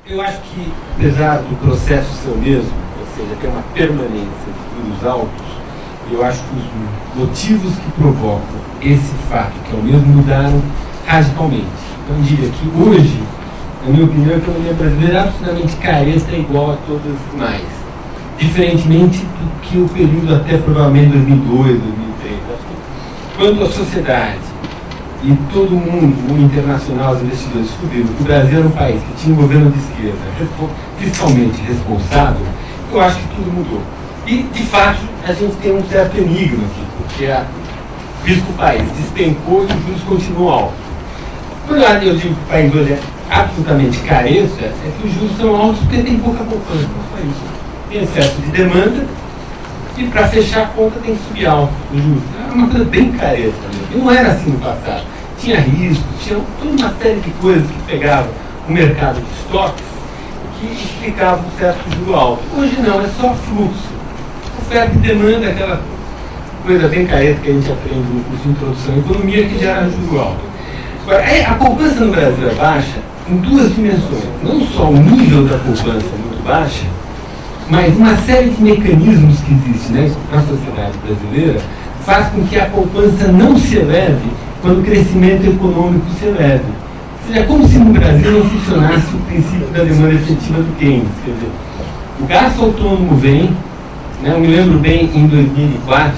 Eu acho que, apesar do processo ser o mesmo, ou seja, ter uma permanência de juros altos, eu acho que os motivos que provocam esse fato, que é o mesmo, mudaram radicalmente. Então, eu diria que hoje, na minha opinião, a economia brasileira é absolutamente careta igual a todas as demais, diferentemente do que o período até provavelmente 2002, 2003. Quando a sociedade e todo mundo, o mundo internacional, os investidores descobriram que o Brasil era um país que tinha um governo de esquerda fiscalmente responsável, eu acho que tudo mudou. E, de fato, a gente tem um certo enigma aqui, porque visto que o país despencou e os juros continuam altos. Quando eu digo que o país hoje é absolutamente careta, é que os juros são altos porque tem pouca poupança no país. Tem excesso de demanda e, para fechar a conta, tem que subir alto os juros. É uma coisa bem careta mesmo. E não era assim no passado. Tinha risco, tinha toda uma série de coisas que pegavam o mercado de estoques que explicavam um certo juro alto. Hoje não, é só fluxo. Oferta e demanda, aquela coisa bem careta que a gente aprende no curso de introdução à economia, que gera juro alto. Agora, a poupança no Brasil é baixa em duas dimensões. Não só o nível da poupança é muito baixa, mas uma série de mecanismos que existem, né, na sociedade brasileira faz com que a poupança não se eleve quando o crescimento econômico se eleve. Ou seja, é como se no Brasil não funcionasse o princípio da demanda efetiva do Keynes. Quer dizer, o gasto autônomo vem, né, eu me lembro bem em 2004,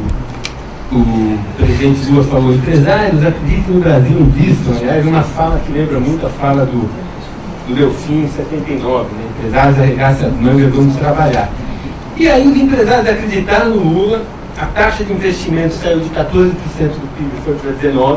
o presidente Lula falou: empresários, acreditem no Brasil, invistam. Aliás, uma fala que lembra muito a fala do Delfim em 79, né? Empresários, arregaçem as mangas, vamos trabalhar. E aí os empresários acreditaram no Lula, a taxa de investimento saiu de 14% do PIB e foi para 19%,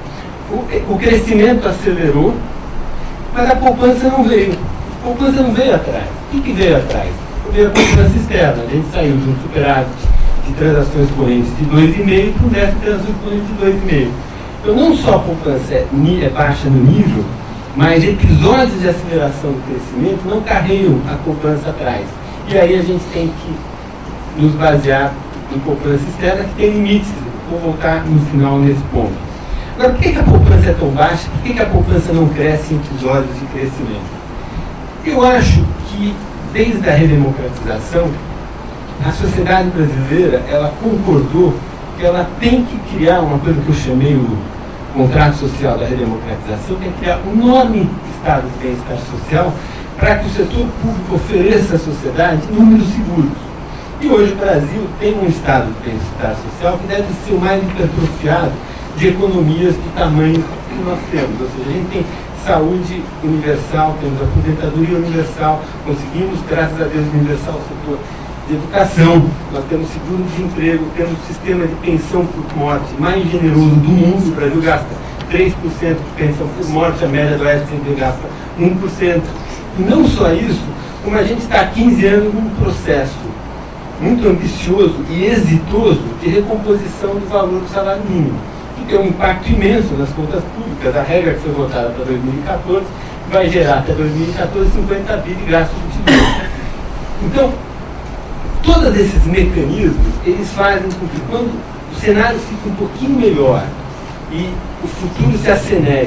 o crescimento acelerou, mas a poupança não veio. A poupança não veio atrás. O que veio atrás? Veio a poupança externa. A gente saiu de um superávit de transações correntes de 2,5 para um déficit de transações correntes de 2,5. Então, não só a poupança é baixa no nível, mas episódios de aceleração do crescimento não carregam a poupança atrás. E aí a gente tem que nos basear em poupança externa, que tem limites. Vou voltar no final nesse ponto. Agora, por que a poupança é tão baixa? Por que a poupança não cresce em episódios de crescimento? Eu acho que, desde a redemocratização, a sociedade brasileira, ela concordou que ela tem que criar uma coisa que eu chamei o contrato social da redemocratização, que é criar um enorme estado de bem-estar social para que o setor público ofereça à sociedade números seguros. E hoje o Brasil tem um estado de bem-estar social que deve ser o mais hipertrofiado de economias do tamanho que nós temos. Ou seja, a gente tem saúde universal, temos aposentadoria universal, conseguimos, graças a Deus, universal o setor de educação, nós temos seguro-desemprego, temos sistema de pensão por morte mais generoso do mundo. O Brasil gasta 3% de pensão por morte, a média do Oeste sempre gasta 1%. E não só isso, como a gente está há 15 anos num processo muito ambicioso e exitoso de recomposição do valor do salário mínimo, que tem um impacto imenso nas contas públicas. A regra que foi votada para 2014 vai gerar até 2014 50 bi de gasto do tesouro. Então, todos esses mecanismos, eles fazem com que, quando o cenário fica um pouquinho melhor e o futuro se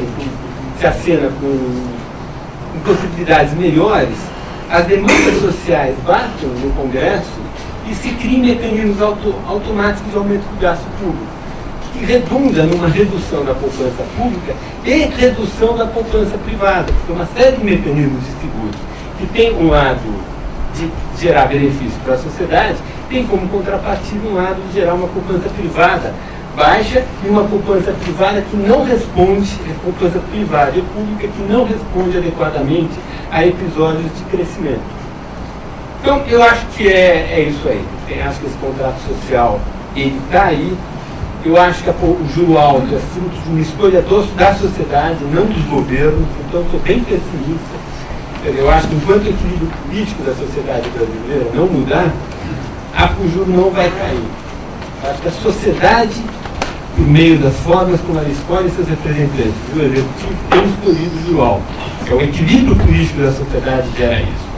acena com possibilidades melhores, as demandas sociais batem no Congresso e se criam mecanismos automáticos de aumento do gasto público, que redunda numa redução da poupança pública e redução da poupança privada. Tem uma série de mecanismos de seguros que tem um lado de gerar benefício para a sociedade, tem como contrapartida um lado de gerar uma poupança privada baixa e uma poupança privada que não responde, poupança privada e pública que não responde adequadamente a episódios de crescimento. Então, eu acho que é isso aí. Eu acho que esse contrato social, ele está aí. Eu acho que o juro alto é fruto de uma escolha da sociedade, não dos governos. Então, eu sou bem pessimista. Eu acho que enquanto o equilíbrio político da sociedade brasileira não mudar, o juro não vai cair. Eu acho que a sociedade, por meio das formas como ela escolhe seus representantes do executivo, tem escolhido o juro alto. É o equilíbrio político da sociedade que gera isso.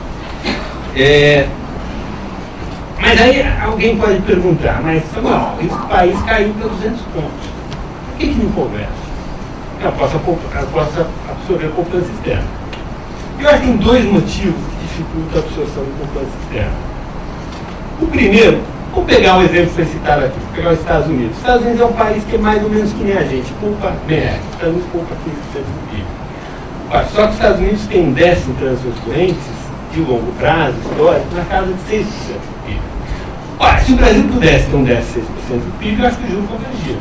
Mas aí alguém pode perguntar, mas Samuel, esse país caiu para 200 pontos. Por que não conversa? Eu posso absorver a poupança externa. Eu acho que tem dois motivos que dificultam a absorção de poupança externa. O primeiro, vamos pegar um exemplo que foi citado aqui, vou pegar os Estados Unidos. Os Estados Unidos é um país que é mais ou menos que nem a gente, poupa BR, os Estados Unidos poupa 15% do PIB. Só que os Estados Unidos tem um déficit em transações correntes de longo prazo, histórico, na casa de 6% do PIB. Ora, se o Brasil pudesse ter um déficit de 6% do PIB, eu acho que o juro convergia.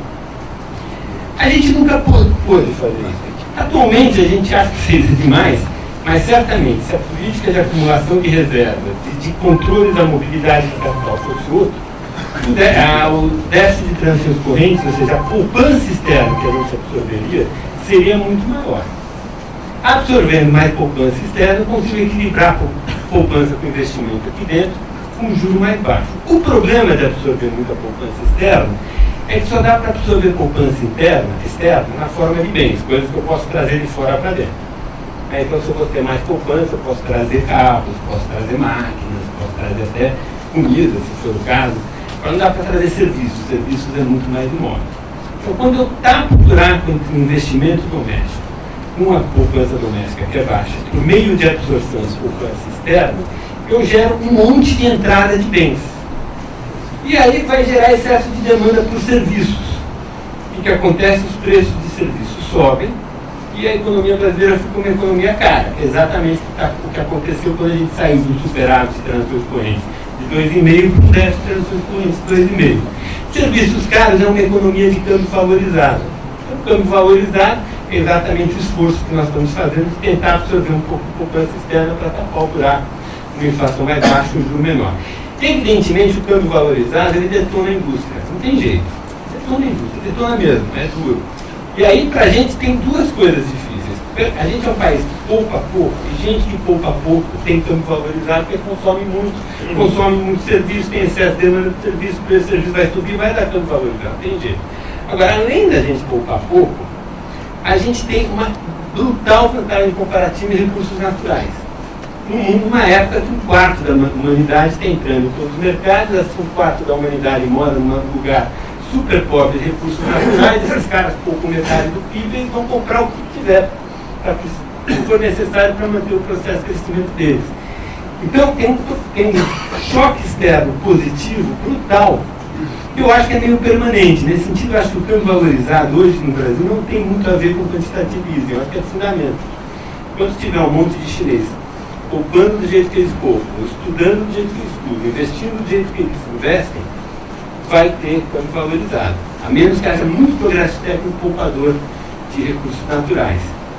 A gente nunca pôde fazer isso. Atualmente a gente acha que seria demais, mas certamente se a política de acumulação de reservas e de controle da mobilidade do capital fosse outro, o déficit de transações correntes, ou seja, a poupança externa que a gente absorveria, seria muito maior. Absorvendo mais poupança externa, eu consigo equilibrar a poupança com investimento aqui dentro com um juro mais baixo. O problema de absorver muita poupança externa é que só dá para absorver poupança externa na forma de bens, coisas que eu posso trazer de fora para dentro. Então, se eu vou ter mais poupança, eu posso trazer carros, posso trazer máquinas, posso trazer até comida, se for o caso. Mas não dá para trazer serviços é muito mais imóvel. Então, quando eu tapo o buraco entre o investimento doméstico com a poupança doméstica, que é baixa, por meio de absorção de poupança externa, eu gero um monte de entrada de bens. E aí vai gerar excesso de demanda por serviços. O que acontece? Os preços de serviços sobem e a economia brasileira fica uma economia cara. É exatamente o que aconteceu quando a gente saiu do superávit de transações correntes de 2,5 para um déficit de transações correntes de 2,5. Serviços caros é uma economia de câmbio valorizado. Então, o câmbio valorizado é exatamente o esforço que nós estamos fazendo de tentar absorver um pouco de poupança externa para tapar o buraco, uma inflação mais baixa e um juro menor. Evidentemente, o câmbio valorizado, ele detona a indústria. Não tem jeito. Detona a indústria, detona mesmo, é duro. E aí, para a gente, tem duas coisas difíceis. A gente é um país que poupa pouco, e gente que poupa pouco tem câmbio valorizado porque consome muito serviço, tem excesso de demanda de serviço, o preço do serviço vai subir, vai dar câmbio valorizado, não tem jeito. Agora, além da gente poupar pouco, a gente tem uma brutal vantagem comparativa em recursos naturais. No mundo, uma época que 1/4 da humanidade está entrando em todos os mercados, 1/4 da humanidade mora num lugar super pobre de recursos naturais, esses caras poupam metade do PIB e vão comprar o que tiver, se for necessário para manter o processo de crescimento deles. Então, tem um choque externo positivo, brutal, que eu acho que é meio permanente. Nesse sentido, eu acho que o câmbio valorizado hoje no Brasil não tem muito a ver com quantitativismo, eu acho que é fundamento. Quando tiver um monte de chinês poupando do jeito que eles poupam, estudando do jeito que eles estudam, investindo do jeito que eles investem, vai ter câmbio valorizado. A menos que haja muito progresso técnico poupador de recursos naturais.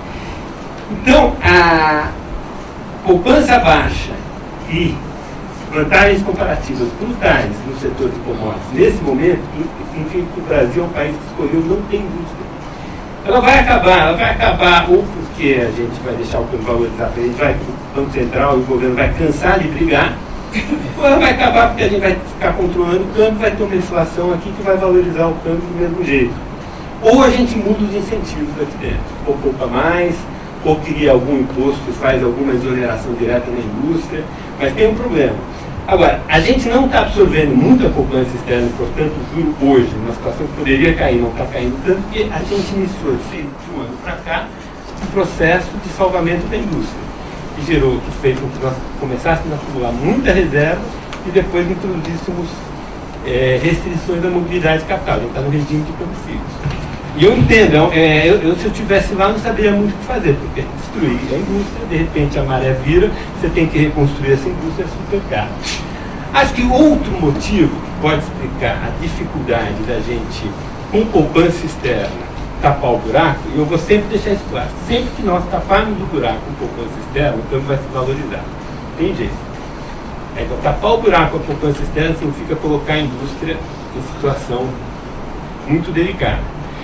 Então, a poupança baixa e vantagens comparativas brutais no setor de commodities, nesse momento, enfim, o Brasil é um país que escolheu não ter indústria. Ela vai acabar ou porque a gente vai deixar o câmbio valorizado, a gente vai, o Banco Central e o governo vai cansar de brigar, ou ela vai acabar porque a gente vai ficar controlando o câmbio, vai ter uma inflação aqui que vai valorizar o câmbio do mesmo jeito. Ou a gente muda os incentivos aqui dentro, ou poupa mais, ou cria algum imposto e faz alguma exoneração direta na indústria, mas tem um problema. Agora, a gente não está absorvendo muita poupança externa, portanto, o juro hoje, numa situação que poderia cair, não está caindo tanto, porque a gente iniciou, de um ano para cá, um processo de salvamento da indústria, que fez com que nós começássemos a acumular muita reserva e depois introduzíssemos restrições da mobilidade de capital. A gente está no regime de combustíveis. E eu entendo, se eu estivesse lá, não saberia muito o que fazer, porque destruir a indústria, de repente a maré vira, você tem que reconstruir essa indústria, é super caro. Acho que outro motivo que pode explicar a dificuldade da gente, com poupança externa, tapar o buraco, e eu vou sempre deixar isso claro, sempre que nós taparmos o buraco com poupança externa, o câmbio vai se valorizar. Tem jeito. Então, tapar o buraco com a poupança externa significa colocar a indústria em situação muito delicada.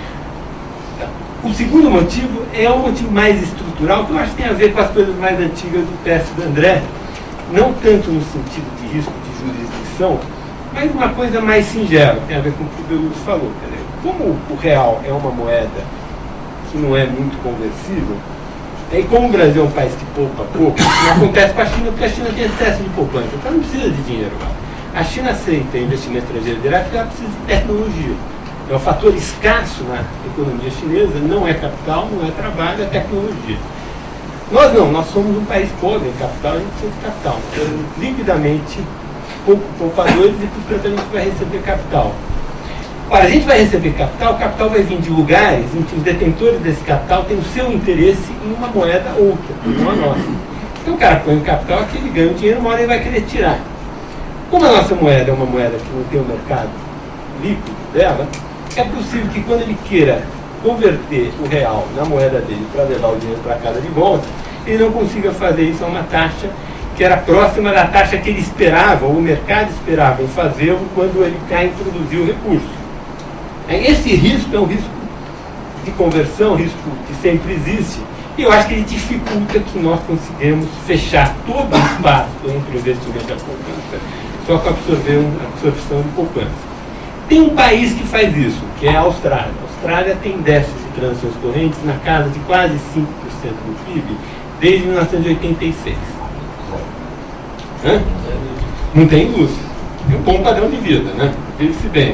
O segundo motivo é um motivo mais estrutural, que eu acho que tem a ver com as coisas mais antigas do teste do André, não tanto no sentido de risco de jurisdição, mas uma coisa mais singela, que tem a ver com o que o Belucci falou. Quer dizer, como o real é uma moeda que não é muito conversível, e como o Brasil é um país que poupa pouco, não acontece com a China, porque a China tem excesso de poupança, então não precisa de dinheiro lá. A China aceita investimento estrangeiro direto porque ela precisa de tecnologia. É um fator escasso na economia chinesa, não é capital, não é trabalho, é tecnologia. Nós não, nós somos um país pobre em capital, a gente precisa de capital. Somos liquidamente pouco poupadores e, portanto, a gente vai receber capital. Ora, a gente vai receber capital, o capital vai vir de lugares em que os detentores desse capital têm o seu interesse em uma moeda outra, não a nossa. Então o cara põe o capital aqui, ele ganha o dinheiro, uma hora ele vai querer tirar. Como a nossa moeda é uma moeda que não tem o mercado líquido dela, é possível que quando ele queira converter o real na moeda dele para levar o dinheiro para casa de volta, ele não consiga fazer isso a uma taxa que era próxima da taxa que ele esperava, ou o mercado esperava em fazê-lo quando ele cá introduziu o recurso. Esse risco é um risco de conversão, risco que sempre existe, e eu acho que ele dificulta que nós consigamos fechar todo o espaço entre o investimento e a poupança, só com a absorção de poupança. Tem um país que faz isso, que é a Austrália. A Austrália tem déficit de transações correntes na casa de quase 5% do PIB desde 1986. Hã? Não tem indústria. Tem um bom padrão de vida, né? Vive-se bem.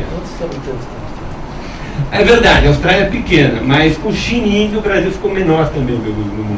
É verdade, a Austrália é pequena, mas com China e Índia o Brasil ficou menor também no mundo.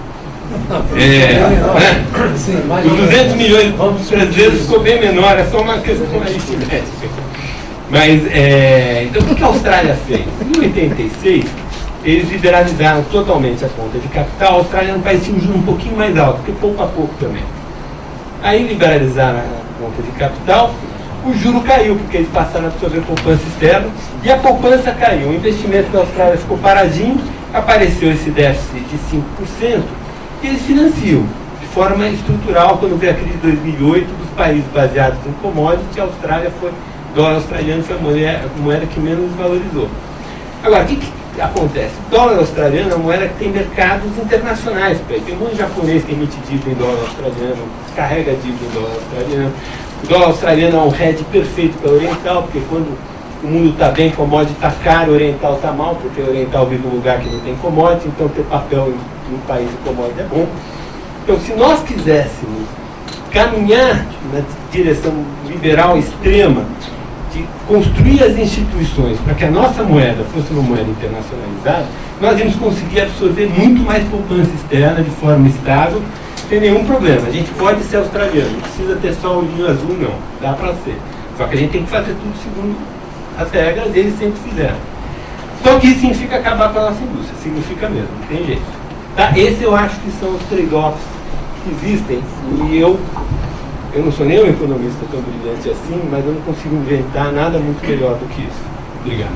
Os 200 milhões de brasileiros ficou bem menor, é só uma questão aritmética. Mas, então o que a Austrália fez? Em 86, eles liberalizaram totalmente a conta de capital. A Austrália é um país que tinha um juro um pouquinho mais alto, porque pouco a pouco também. Aí liberalizaram a conta de capital, o juro caiu, porque eles passaram a absorver poupança externa, e a poupança caiu. O investimento da Austrália ficou paradinho, apareceu esse déficit de 5%, e eles financiam de forma estrutural. Quando veio a crise de 2008, dos países baseados em commodities, a Austrália foi, o dólar australiano foi a moeda que menos valorizou. Agora, o que acontece? O dólar australiano é uma moeda que tem mercados internacionais. Tem um monte de japonês que emite dívida em dólar australiano, carrega dívida em dólar australiano. O dólar australiano é um hedge perfeito para o oriental, porque quando o mundo está bem, commodity está caro, o oriental está mal, porque o oriental vive num lugar que não tem commodity, então ter papel em um país de commodity é bom. Então, se nós quiséssemos caminhar na direção liberal extrema, de construir as instituições para que a nossa moeda fosse uma moeda internacionalizada, nós íamos conseguir absorver muito mais poupança externa de forma estável, sem nenhum problema. A gente pode ser australiano, não precisa ter só o olhinho azul, não. Dá para ser. Só que a gente tem que fazer tudo segundo as regras, eles sempre fizeram. Só que isso significa acabar com a nossa indústria, significa mesmo, não tem jeito. Tá? Esse eu acho que são os trade-offs que existem, e eu não sou nem um economista tão brilhante assim, mas eu não consigo inventar nada muito melhor do que isso. Obrigado.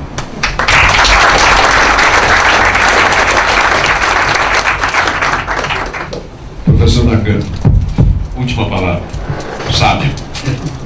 Professor Nagano, última palavra. Sábio.